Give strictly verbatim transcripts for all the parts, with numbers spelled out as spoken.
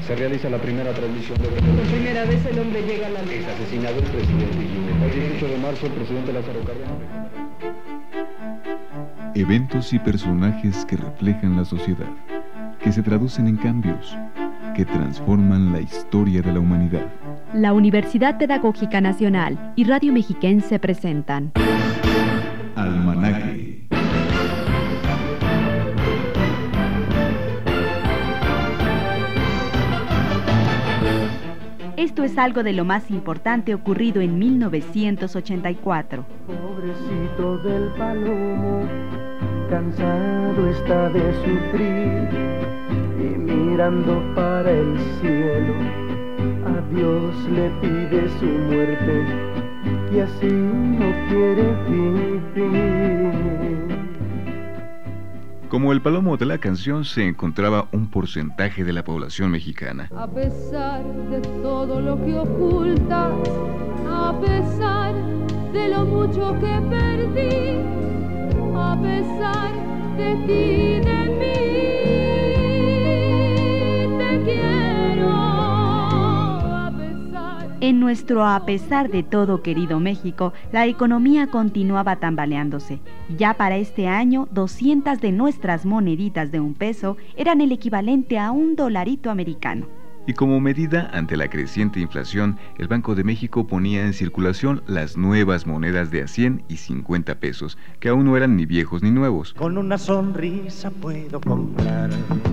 Se realiza la primera transmisión de... Por primera vez el hombre llega a la luz. Es asesinado el presidente Guinea. El dieciocho de marzo, el presidente Lázaro Cárdenas. Eventos y personajes que reflejan la sociedad, que se traducen en cambios, que transforman la historia de la humanidad. La Universidad Pedagógica Nacional y Radio Mexiquense presentan Almanaque. Esto es algo de lo más importante ocurrido en mil novecientos ochenta y cuatro. Pobrecito del palomo, cansado está de sufrir, y mirando para el cielo, a Dios le pide su muerte, y así no quiere vivir. Como el palomo de la canción se encontraba un porcentaje de la población mexicana. A pesar de todo lo que ocultas, a pesar de lo mucho que perdí, a pesar de ti, de mí, te quiero, a pesar... En nuestro a pesar de todo querido México, la economía continuaba tambaleándose. Ya para este año, doscientas de nuestras moneditas de un peso eran el equivalente a un dolarito americano. Y como medida ante la creciente inflación, el Banco de México ponía en circulación las nuevas monedas de a cien y cincuenta pesos, que aún no eran ni viejos ni nuevos. Con una sonrisa puedo comprar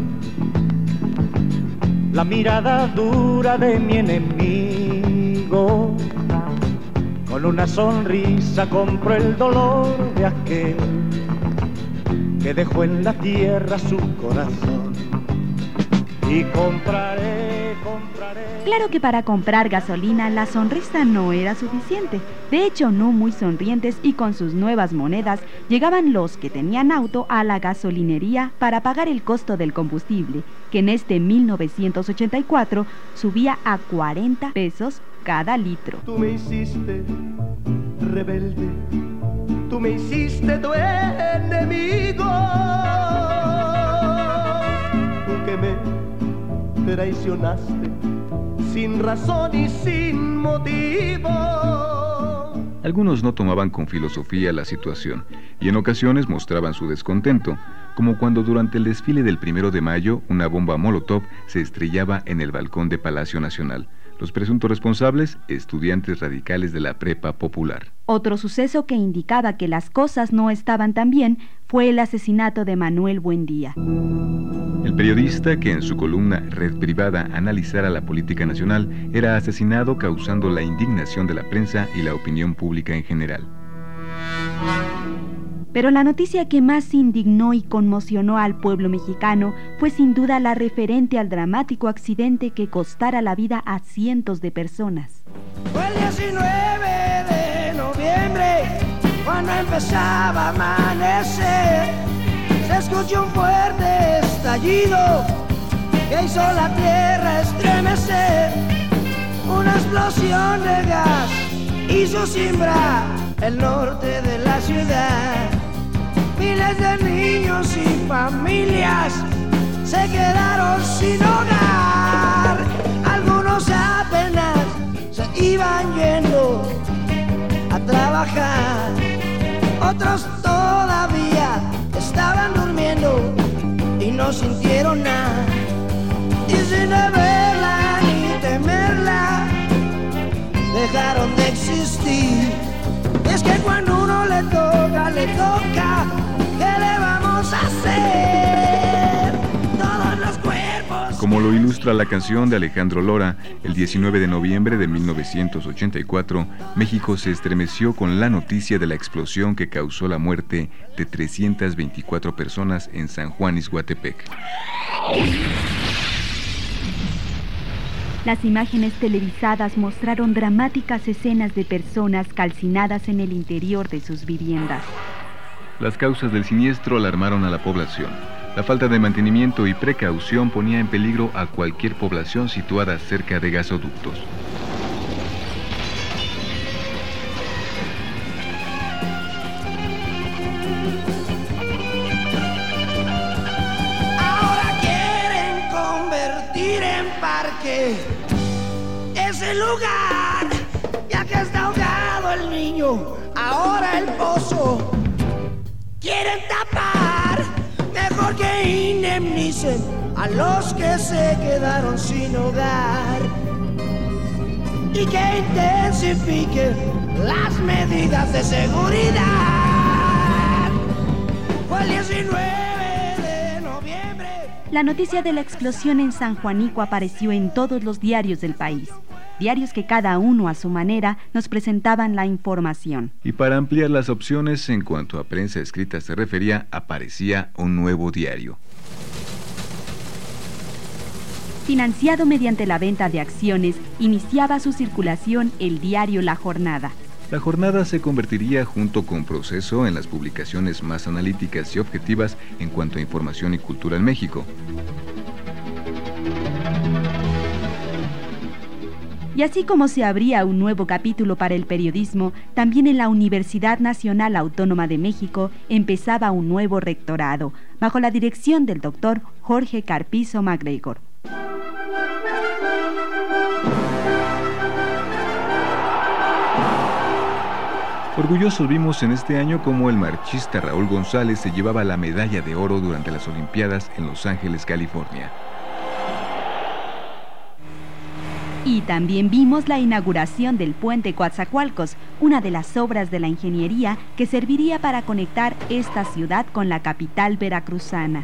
la mirada dura de mi enemigo. Con una sonrisa compro el dolor de aquel que dejó en la tierra su corazón. Y compraré, compraré... Claro que para comprar gasolina la sonrisa no era suficiente. De hecho, no muy sonrientes y con sus nuevas monedas llegaban los que tenían auto a la gasolinería para pagar el costo del combustible, que en este mil novecientos ochenta y cuatro subía a cuarenta pesos cada litro. Tú me hiciste rebelde, tú me hiciste tu enemigo, tú que me traicionaste sin razón y sin motivo. Algunos no tomaban con filosofía la situación y en ocasiones mostraban su descontento, como cuando durante el desfile del primero de mayo una bomba Molotov se estrellaba en el balcón de Palacio Nacional. Los presuntos responsables, estudiantes radicales de la Prepa Popular. Otro suceso que indicaba que las cosas no estaban tan bien fue el asesinato de Manuel Buendía. El periodista que en su columna Red Privada analizara la política nacional era asesinado, causando la indignación de la prensa y la opinión pública en general. Pero la noticia que más indignó y conmocionó al pueblo mexicano fue sin duda la referente al dramático accidente que costara la vida a cientos de personas. Fue el diecinueve de noviembre, cuando empezaba a amanecer, se escuchó un fuerte estallido que hizo la tierra estremecer. Una explosión de gas hizo cimbrar el norte de la ciudad. Miles de niños y familias se quedaron sin hogar. Algunos apenas se iban yendo a trabajar, otros todavía estaban durmiendo y no sintieron nada. Y sin verla ni temerla, dejaron de existir. Es que cuando uno le toca, le toca, ¿qué le vamos a hacer? Todos los cuerpos... Como lo ilustra la canción de Alejandro Lora, el diecinueve de noviembre de mil novecientos ochenta y cuatro, México se estremeció con la noticia de la explosión que causó la muerte de trescientas veinticuatro personas en San Juan Ixhuatepec. Las imágenes televisadas mostraron dramáticas escenas de personas calcinadas en el interior de sus viviendas. Las causas del siniestro alarmaron a la población. La falta de mantenimiento y precaución ponía en peligro a cualquier población situada cerca de gasoductos. Ahora quieren convertir en paz parque, ese lugar, ya que está ahogado el niño, ahora el pozo quieren tapar. Mejor que indemnicen a los que se quedaron sin hogar y que intensifiquen las medidas de seguridad. Fue el diecinueve de noviembre. La noticia de la explosión en San Juanico apareció en todos los diarios del país. Diarios que cada uno a su manera nos presentaban la información. Y para ampliar las opciones en cuanto a prensa escrita se refería, aparecía un nuevo diario. Financiado mediante la venta de acciones, iniciaba su circulación el diario La Jornada. La Jornada se convertiría junto con Proceso en las publicaciones más analíticas y objetivas en cuanto a información y cultura en México. Y así como se abría un nuevo capítulo para el periodismo, también en la Universidad Nacional Autónoma de México empezaba un nuevo rectorado, bajo la dirección del doctor Jorge Carpizo MacGregor. Orgullosos vimos en este año cómo el marchista Raúl González se llevaba la medalla de oro durante las Olimpiadas en Los Ángeles, California. Y también vimos la inauguración del puente Coatzacoalcos, una de las obras de la ingeniería que serviría para conectar esta ciudad con la capital veracruzana.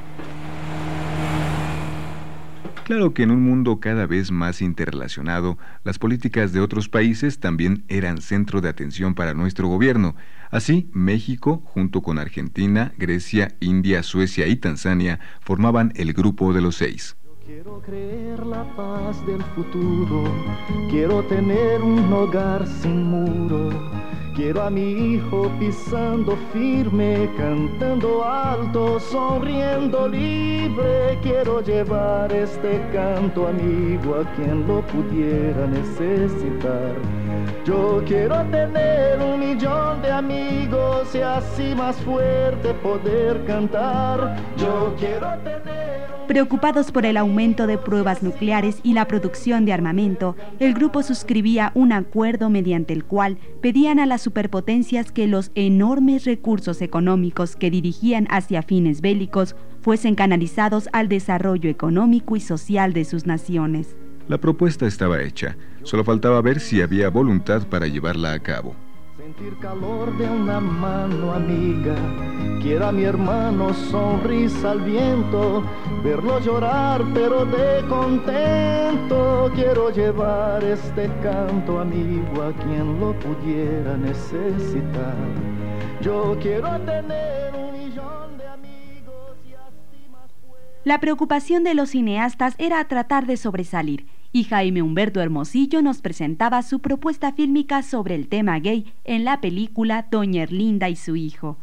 Claro que en un mundo cada vez más interrelacionado, las políticas de otros países también eran centro de atención para nuestro gobierno. Así, México, junto con Argentina, Grecia, India, Suecia y Tanzania, formaban el Grupo de los Seis. Quiero creer la paz del futuro, quiero tener un hogar sin muro, quiero a mi hijo pisando firme, cantando alto, sonriendo libre, quiero llevar este canto amigo a quien lo pudiera necesitar. Yo quiero tener un millón de amigos y así más fuerte poder cantar. Yo quiero tener... Preocupados por el aumento de pruebas nucleares y la producción de armamento, el grupo suscribía un acuerdo mediante el cual pedían a las superpotencias que los enormes recursos económicos que dirigían hacia fines bélicos fuesen canalizados al desarrollo económico y social de sus naciones. La propuesta estaba hecha, solo faltaba ver si había voluntad para llevarla a cabo. Sentir calor de una mano amiga, quiero a mi hermano sonrisa al viento, verlo llorar pero de contento, quiero llevar este canto amigo a quien lo pudiera necesitar. Yo quiero tener un millón de amigos y así más fuerte. La preocupación de los cineastas era tratar de sobresalir, y Jaime Humberto Hermosillo nos presentaba su propuesta fílmica sobre el tema gay en la película Doña Erlinda y su hijo.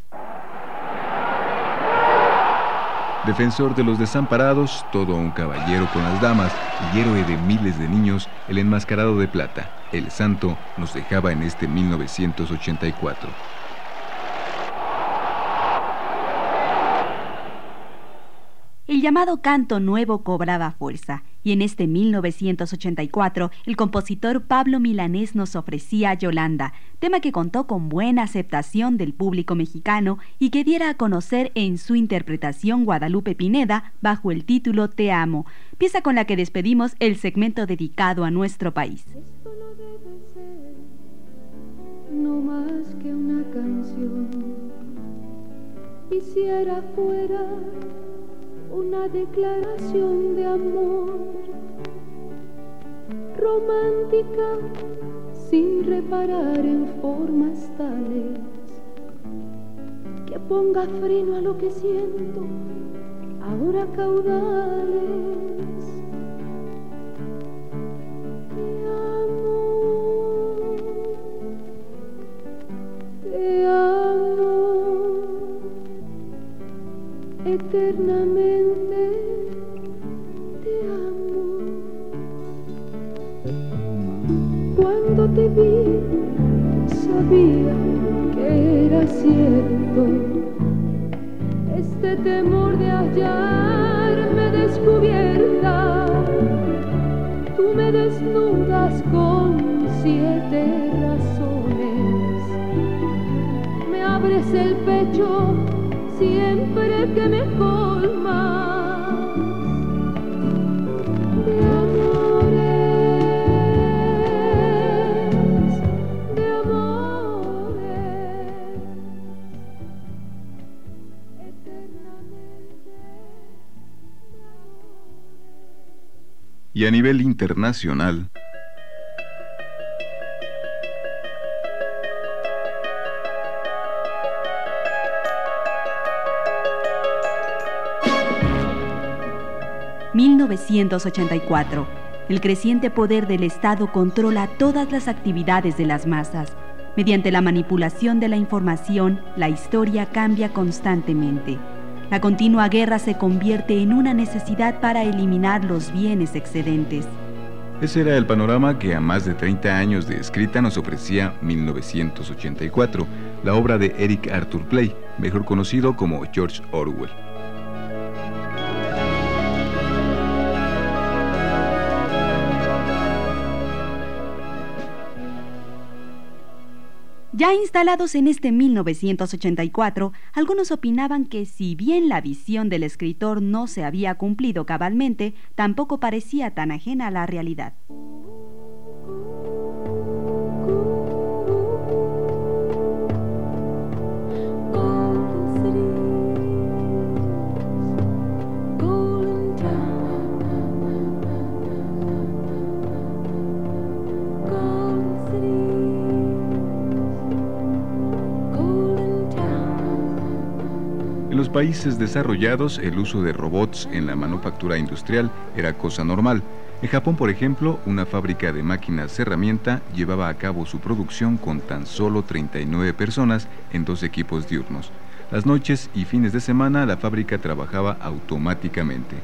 Defensor de los desamparados, todo un caballero con las damas y héroe de miles de niños, el enmascarado de plata, el santo, nos dejaba en este mil novecientos ochenta y cuatro. El llamado canto nuevo cobraba fuerza, y en este mil novecientos ochenta y cuatro el compositor Pablo Milanés nos ofrecía Yolanda, tema que contó con buena aceptación del público mexicano y que diera a conocer en su interpretación Guadalupe Pineda bajo el título Te amo, pieza con la que despedimos el segmento dedicado a nuestro país. Esto no debe ser no más que una canción. Quisiera fuera una declaración de amor, romántica, sin reparar en formas tales, que ponga freno a lo que siento, ahora caudales. Te amo, te amo, eternamente te amo. Cuando te vi, sabía que era cierto este temor de hallarme descubierta, llenas con siete razones. Me abres el pecho siempre que me colmas de amores, de amores, eternamente de amores. Y a nivel internacional, mil novecientos ochenta y cuatro. El creciente poder del Estado controla todas las actividades de las masas. Mediante la manipulación de la información, la historia cambia constantemente. La continua guerra se convierte en una necesidad para eliminar los bienes excedentes. ese era el panorama que a más de treinta años de escrita nos ofrecía mil novecientos ochenta y cuatro, la obra de Eric Arthur Blair, mejor conocido como George Orwell. Ya instalados en este mil novecientos ochenta y cuatro, algunos opinaban que si bien la visión del escritor no se había cumplido cabalmente, tampoco parecía tan ajena a la realidad. En los países desarrollados, el uso de robots en la manufactura industrial era cosa normal. En Japón, por ejemplo, una fábrica de máquinas herramienta llevaba a cabo su producción con tan solo treinta y nueve personas en dos equipos diurnos. Las noches y fines de semana, la fábrica trabajaba automáticamente.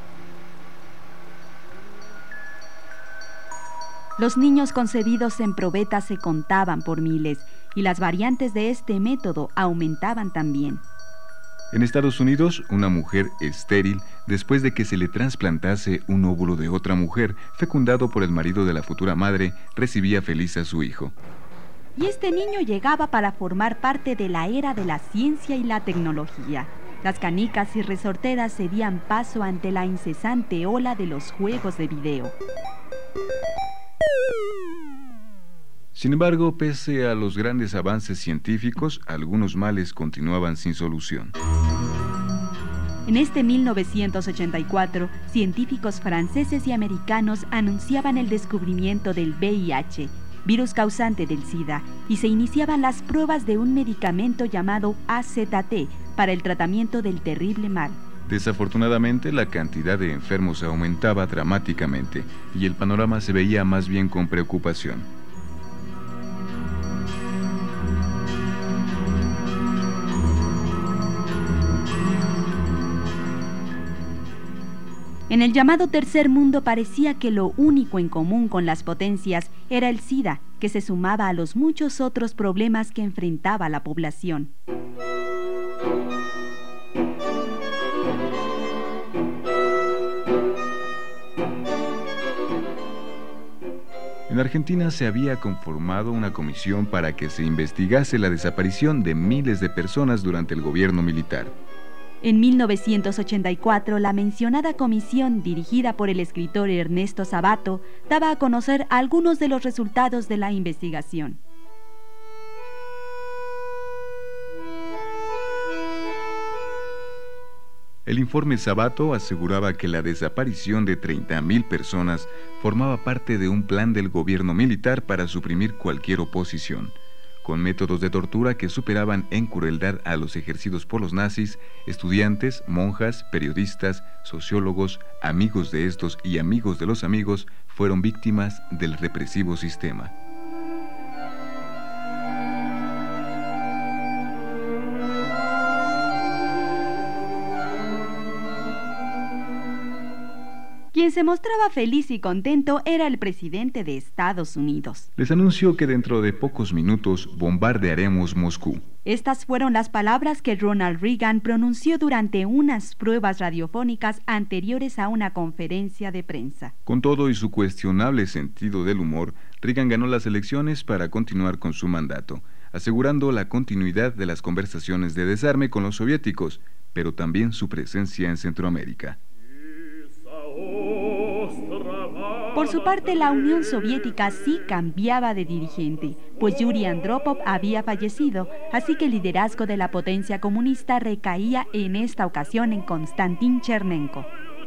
Los niños concebidos en probeta se contaban por miles, y las variantes de este método aumentaban también. En Estados Unidos, una mujer estéril, después de que se le trasplantase un óvulo de otra mujer, fecundado por el marido de la futura madre, recibía feliz a su hijo. Y este niño llegaba para formar parte de la era de la ciencia y la tecnología. Las canicas y resorteras cedían paso ante la incesante ola de los juegos de video. Sin embargo, pese a los grandes avances científicos, algunos males continuaban sin solución. En este mil novecientos ochenta y cuatro, científicos franceses y americanos anunciaban el descubrimiento del V I H, virus causante del SIDA, y se iniciaban las pruebas de un medicamento llamado A Z T para el tratamiento del terrible mal. Desafortunadamente, la cantidad de enfermos aumentaba dramáticamente y el panorama se veía más bien con preocupación. En el llamado Tercer Mundo parecía que lo único en común con las potencias era el SIDA, que se sumaba a los muchos otros problemas que enfrentaba la población. En Argentina se había conformado una comisión para que se investigase la desaparición de miles de personas durante el gobierno militar. En mil novecientos ochenta y cuatro, la mencionada comisión, dirigida por el escritor Ernesto Sabato, daba a conocer algunos de los resultados de la investigación. El informe Sabato aseguraba que la desaparición de treinta mil personas formaba parte de un plan del gobierno militar para suprimir cualquier oposición, con métodos de tortura que superaban en crueldad a los ejercidos por los nazis. Estudiantes, monjas, periodistas, sociólogos, amigos de estos y amigos de los amigos fueron víctimas del represivo sistema. Quien se mostraba feliz y contento era el presidente de Estados Unidos. Les anunció que dentro de pocos minutos bombardearemos Moscú. Estas fueron las palabras que Ronald Reagan pronunció durante unas pruebas radiofónicas anteriores a una conferencia de prensa. Con todo y su cuestionable sentido del humor, Reagan ganó las elecciones para continuar con su mandato, asegurando la continuidad de las conversaciones de desarme con los soviéticos, pero también su presencia en Centroamérica. Por su parte, la Unión Soviética sí cambiaba de dirigente, pues Yuri Andropov había fallecido, así que el liderazgo de la potencia comunista recaía en esta ocasión en Konstantin Chernenko.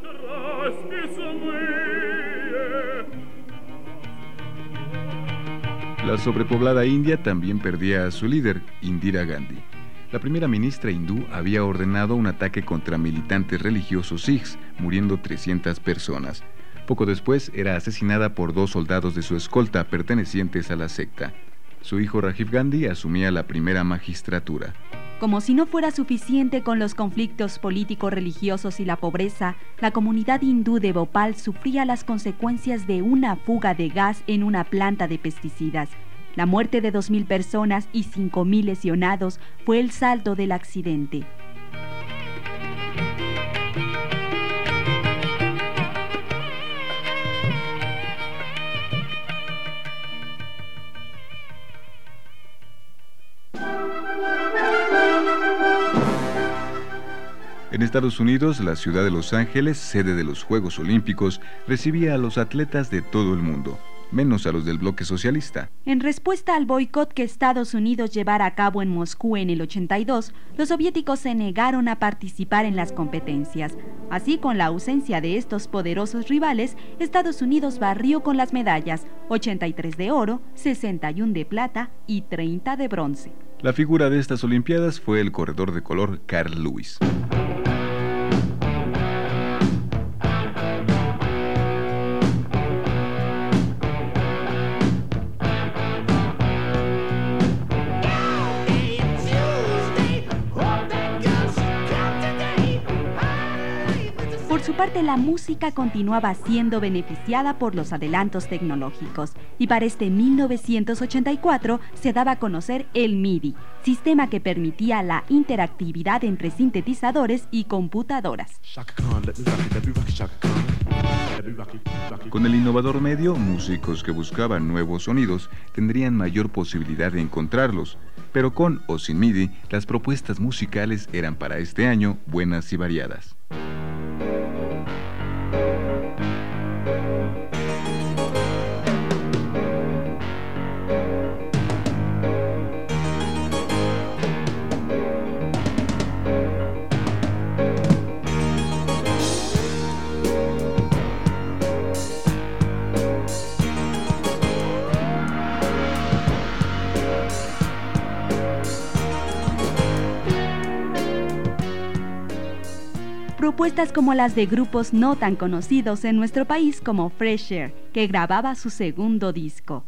La sobrepoblada India también perdía a su líder, Indira Gandhi. La primera ministra hindú había ordenado un ataque contra militantes religiosos sikhs, muriendo trescientas personas. Poco después era asesinada por dos soldados de su escolta pertenecientes a la secta. Su hijo Rajiv Gandhi asumía la primera magistratura. Como si no fuera suficiente con los conflictos político-religiosos y la pobreza, la comunidad hindú de Bhopal sufría las consecuencias de una fuga de gas en una planta de pesticidas. La muerte de dos mil personas y cinco mil lesionados fue el saldo del accidente. En Estados Unidos, la ciudad de Los Ángeles, sede de los Juegos Olímpicos, recibía a los atletas de todo el mundo, menos a los del bloque socialista. En respuesta al boicot que Estados Unidos llevara a cabo en Moscú en el ochenta y dos, los soviéticos se negaron a participar en las competencias. Así, con la ausencia de estos poderosos rivales, Estados Unidos barrió con las medallas, ochenta y tres de oro, sesenta y uno de plata y treinta de bronce. La figura de estas Olimpiadas fue el corredor de color Carl Lewis. Por su parte, la música continuaba siendo beneficiada por los adelantos tecnológicos, y para este mil novecientos ochenta y cuatro se daba a conocer el M I D I, sistema que permitía la interactividad entre sintetizadores y computadoras. Con el innovador medio, músicos que buscaban nuevos sonidos tendrían mayor posibilidad de encontrarlos, pero con o sin M I D I, las propuestas musicales eran para este año buenas y variadas. Propuestas como las de grupos no tan conocidos en nuestro país como Fresh Air, que grababa su segundo disco.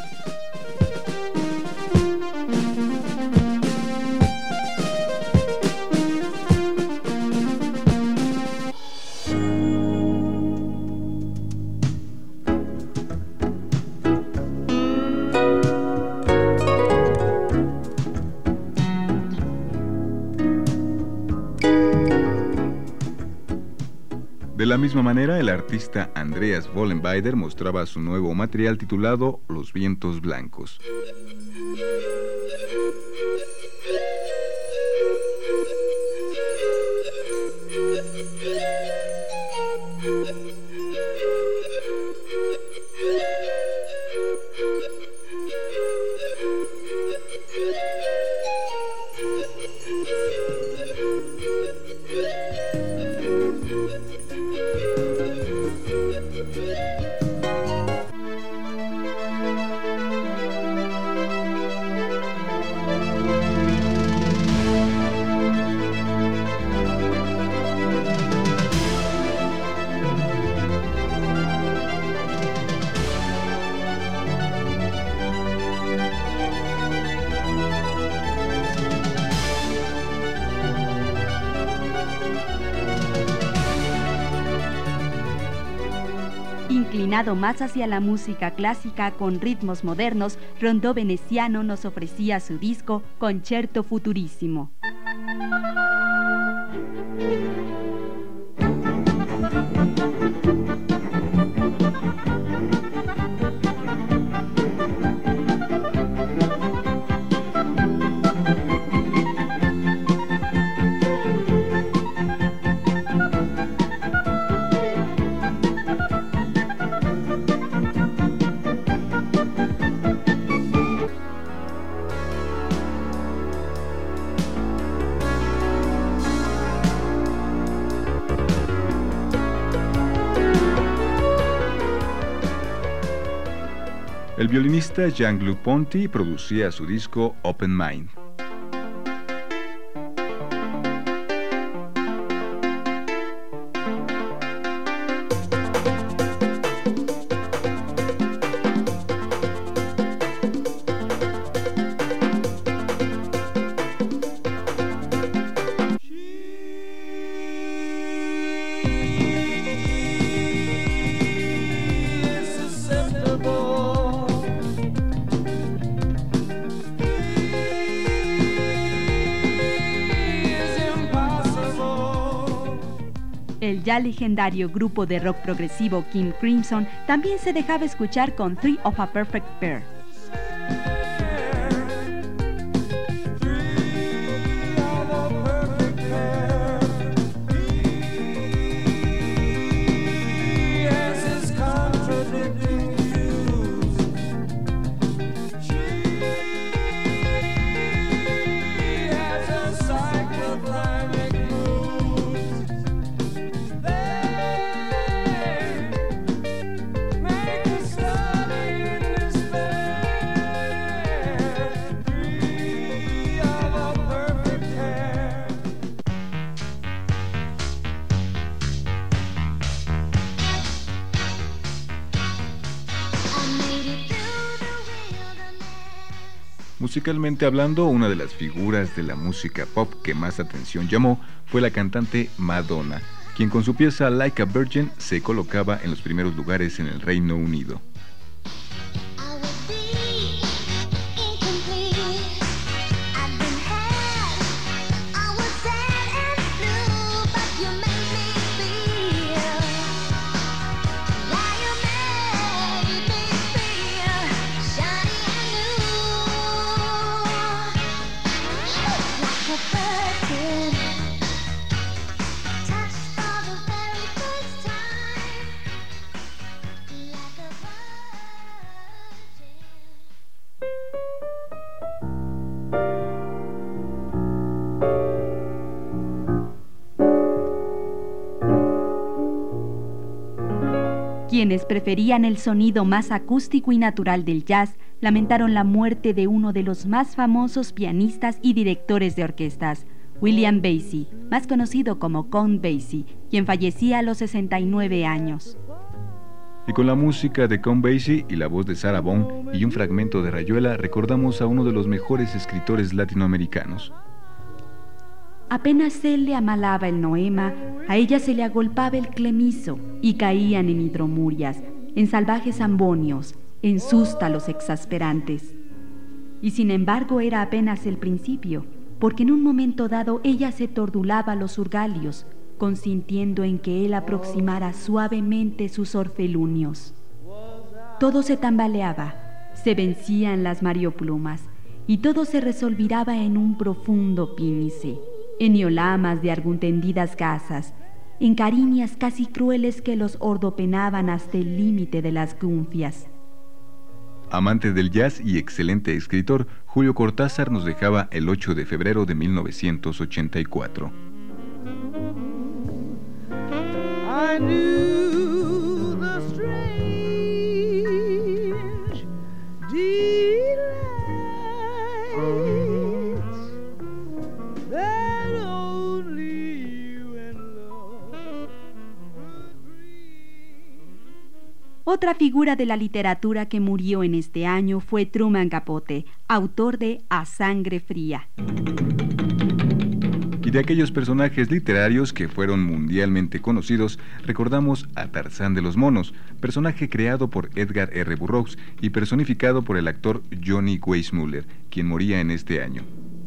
De la misma manera, el artista Andreas Vollenweider mostraba su nuevo material titulado Los vientos blancos. Inclinado más hacia la música clásica con ritmos modernos, Rondó Veneciano nos ofrecía su disco Concerto Futurissimo. El violinista Jean-Luc Ponty producía su disco Open Mind. El ya legendario grupo de rock progresivo King Crimson también se dejaba escuchar con Three of a Perfect Pair. Musicalmente hablando, una de las figuras de la música pop que más atención llamó fue la cantante Madonna, quien con su pieza Like a Virgin se colocaba en los primeros lugares en el Reino Unido. Quienes preferían el sonido más acústico y natural del jazz lamentaron la muerte de uno de los más famosos pianistas y directores de orquestas, William Basie, más conocido como Count Basie, quien fallecía a los sesenta y nueve años. Y con la música de Count Basie y la voz de Sarah Vaughan y un fragmento de Rayuela recordamos a uno de los mejores escritores latinoamericanos. Apenas él le amalaba el noema, a ella se le agolpaba el clemiso y caían en hidromurias, en salvajes ambonios, en sústalos exasperantes. Y sin embargo era apenas el principio, porque en un momento dado ella se tordulaba los urgalios, consintiendo en que él aproximara suavemente sus orfelunios. Todo se tambaleaba, se vencían las marioplumas, y todo se resolviraba en un profundo pínice, en iolamas de arguntendidas gasas, en cariñas casi crueles que los ordopenaban hasta el límite de las gunfias. Amante del jazz y excelente escritor, Julio Cortázar nos dejaba el ocho de febrero de mil novecientos ochenta y cuatro. I knew the strange delights that only you and love could bring. Otra figura de la literatura que murió en este año fue Truman Capote, autor de A Sangre Fría. Y de aquellos personajes literarios que fueron mundialmente conocidos, recordamos a Tarzán de los Monos, personaje creado por Edgar R. Burroughs y personificado por el actor Johnny Weissmuller, quien moría en este año.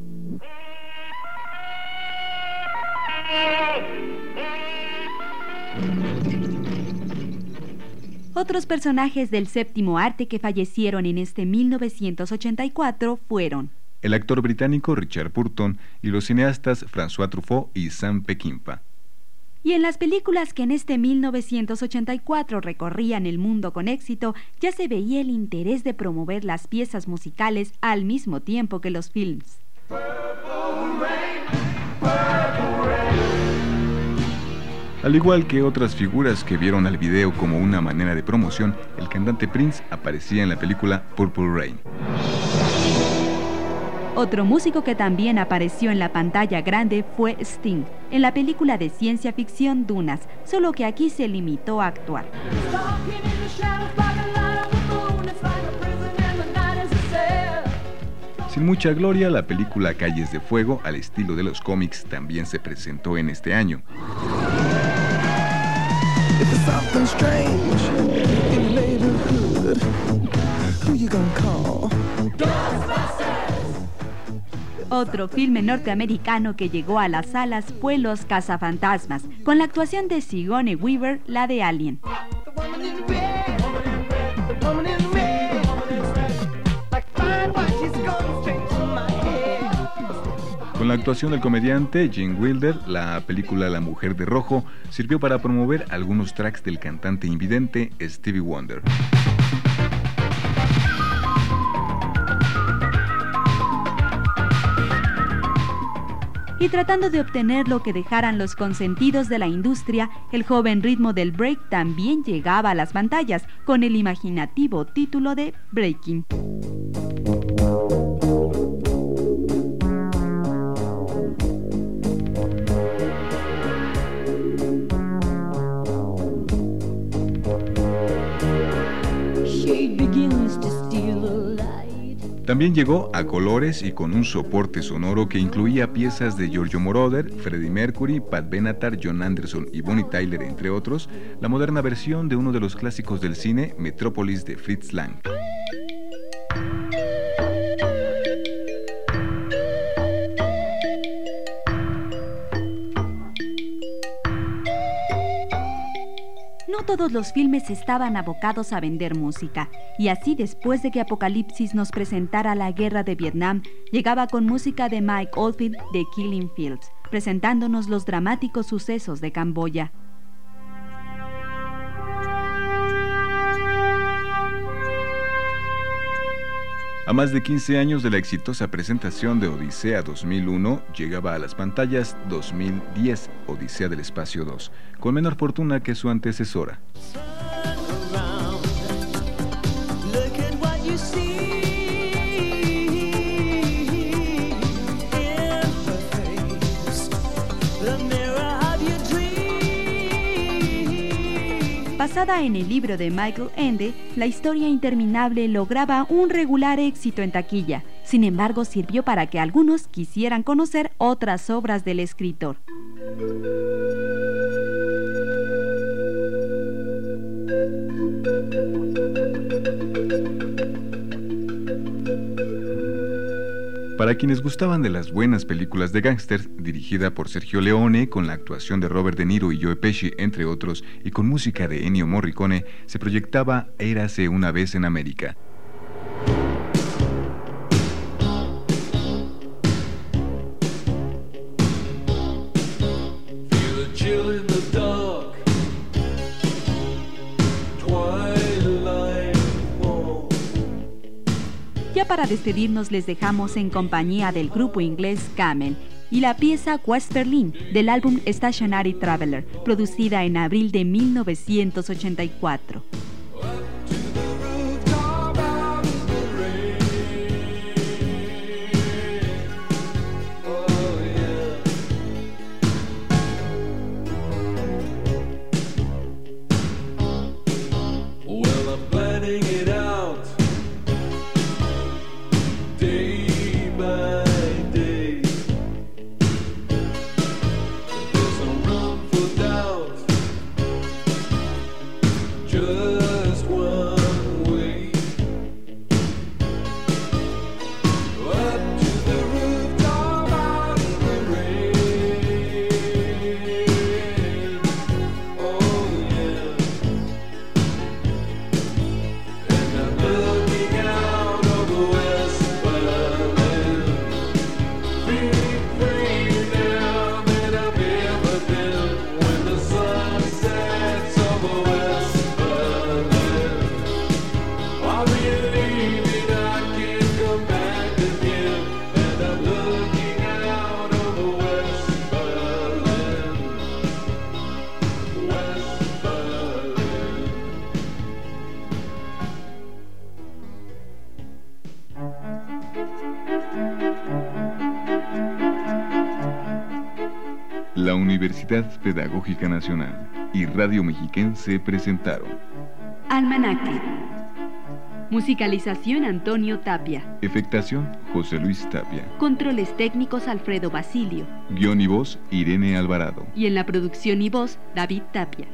Otros personajes del séptimo arte que fallecieron en este mil novecientos ochenta y cuatro fueron el actor británico Richard Burton y los cineastas François Truffaut y Sam Peckinpah. Y en las películas que en este mil novecientos ochenta y cuatro recorrían el mundo con éxito, ya se veía el interés de promover las piezas musicales al mismo tiempo que los films. Al igual que otras figuras que vieron al video como una manera de promoción, el cantante Prince aparecía en la película Purple Rain. Otro músico que también apareció en la pantalla grande fue Sting, en la película de ciencia ficción Dunas, solo que aquí se limitó a actuar. Sin mucha gloria, la película Calles de Fuego, al estilo de los cómics, también se presentó en este año. Otro filme norteamericano que llegó a las salas fue Los Cazafantasmas, con la actuación de Sigourney Weaver, la de Alien. Con la actuación del comediante Gene Wilder, la película La Mujer de Rojo sirvió para promover algunos tracks del cantante invidente Stevie Wonder. Y tratando de obtener lo que dejaran los consentidos de la industria, el joven ritmo del break también llegaba a las pantallas con el imaginativo título de Breaking. También llegó a colores y con un soporte sonoro que incluía piezas de Giorgio Moroder, Freddie Mercury, Pat Benatar, John Anderson y Bonnie Tyler, entre otros, la moderna versión de uno de los clásicos del cine, Metrópolis, de Fritz Lang. No todos los filmes estaban abocados a vender música, y así después de que Apocalipsis nos presentara la guerra de Vietnam, llegaba con música de Mike Oldfield de Killing Fields, presentándonos los dramáticos sucesos de Camboya. A más de quince años de la exitosa presentación de Odisea dos mil uno, llegaba a las pantallas dos mil diez, Odisea del Espacio dos, con menor fortuna que su antecesora. Basada en el libro de Michael Ende, la historia interminable lograba un regular éxito en taquilla. Sin embargo, sirvió para que algunos quisieran conocer otras obras del escritor. Para quienes gustaban de las buenas películas de gángsters, dirigida por Sergio Leone, con la actuación de Robert De Niro y Joe Pesci, entre otros, y con música de Ennio Morricone, se proyectaba Érase una vez en América. Ya para despedirnos les dejamos en compañía del grupo inglés Camel y la pieza West Berlin del álbum Stationary Traveler, producida en abril de mil novecientos ochenta y cuatro. Universidad Pedagógica Nacional y Radio Mexiquense presentaron Almanaque. Musicalización Antonio Tapia. Efectación José Luis Tapia. Controles técnicos Alfredo Basilio. Guión y voz Irene Alvarado. Y en la producción y voz David Tapia.